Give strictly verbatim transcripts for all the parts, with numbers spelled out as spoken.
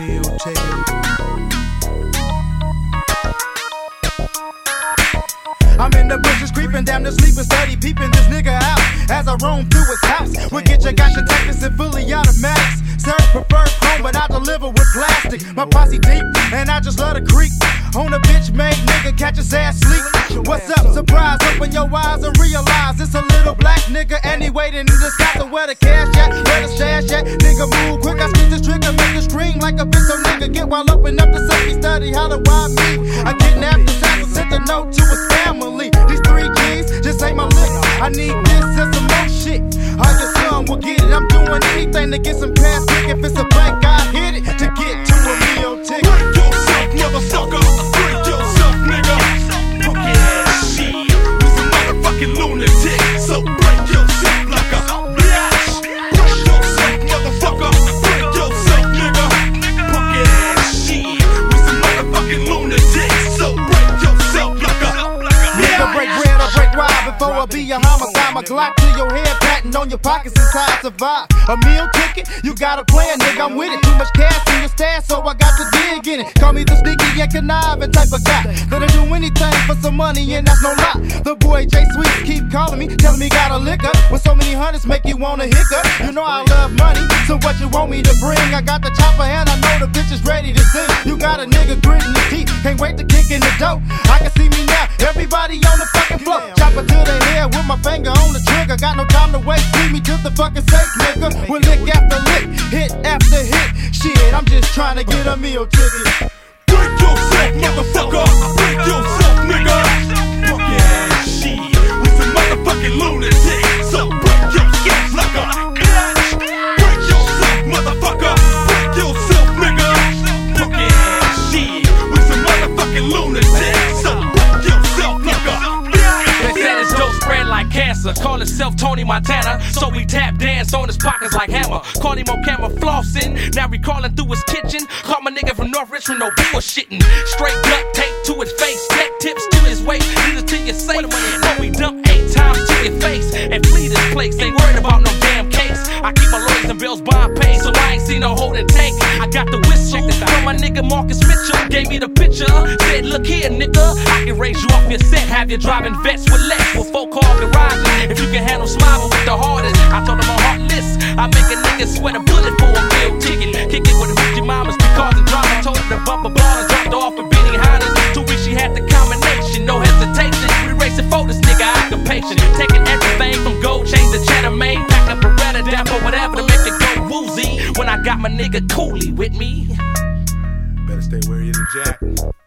meal ticket. I'm in the bushes creeping, damn the sleeping, steady peeping this nigga out as I roam through his house. We get your gotcha tactics and fully automatics. Serve preferred chrome, but I deliver with plastic. My posse deep, and I just love to creep on a bitch made nigga, catch his ass sleep. What's up, surprise? Open your eyes and realize it's a little black nigga, and he waiting in the sky to where the cash at, where the stash at. Nigga move quick, I spin this trigger, make it scream like a bitch, so nigga get while open up the safety study. How do I mean? I kidnapped the tackle, sent a note to his family. These three G's just ain't my lips. I need this and some more shit. All your son will get it. I'm doing anything to get some cash quick. If it's a bank, I hit it to get to a meal ticket. Break yourself, motherfucker. Break yourself, nigga. Punk ass shit. We some motherfucking lunatics. So break yourself like a bitch. Break yourself, motherfucker. Break yourself, nigga. Punk ass shit. We some motherfucking lunatics. So break yourself like a nigga. Break bread or break ride before I be a homicide. My Glock to your head, patting on your pockets inside. Survive a meal ticket, you got a plan, nigga. I'm with it. Too much cash in your stash, so I got to dig in it. Call me the sneaky and conniving type of guy that'll do anything for some money, and that's no lie. The boy J Sweets keep calling me, telling me got a liquor with so many hundreds make you wanna hiccup. You know I love money, so what you want me to bring? I got the chopper and I know the bitch is ready to sing. You got a nigga gritting his teeth, can't wait to kick in the dough. I can see me now, everybody on the fucking floor. Chopper to the head with my finger on the trigger. Got no time to waste, leave me to the fucking safe, nigga. We'll lick after lick, hit after hit. Shit, I'm just trying to get a meal ticket. break yourself, motherfucker. Break yourself, nigga. Punk ass shit. We some motherfucking lunatics. So break yourself like a bitch. Break yourself, motherfucker. Break yourself, nigga. Punk ass shit. We some motherfucking lunatics. So break yourself like a bitch. They said his dope spread like cancer. Call himself Tony Montana. So we tap dance on his pockets like hammer. Caught him on camera flossing. Now we crawling through his kitchen. Caught my nigga from North Richmond, no bullshitting. Straight duct tape to his face. Tech tips to his waist. Lead us to your safe. So we dump eight times to your face. And flee this place. Ain't worried about no damn case. I keep my lawyers and bills bond paid. So I ain't seen no holding tank. I got the whistle from my nigga Marcus Mitchell. Gave me the picture. Said, look here, nigga. I can raise you off your set. Have you driving vets with less. With four car garages. If you can handle smile with the hardest. I told him I'm heartless. I make a nigga sweat a bullet for a meal ticket. Kick it with the Richie mamas because the drama. Told her to bump a ball and dropped her off with Benny Hannes. Two weeks she had the combination, no hesitation. We racing for this nigga, occupation. Taking everything from gold chains to cheddar made. Pack up Beretta, Dapper, whatever to make it go woozy. When I got my nigga Cooley with me. Better stay wary of the jack.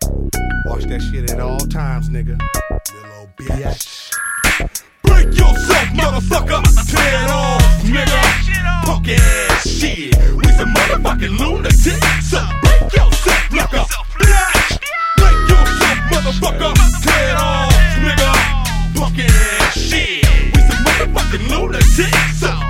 Watch that shit at all times, nigga. Little old bitch. Break yourself, motherfucker. Tear it off, nigga. Punk ass shit. We some motherfucking lunatics. So break yourself like a bitch. Break yourself, motherfucker. Tear it off, nigga. Punk ass shit. We some motherfucking lunatics. So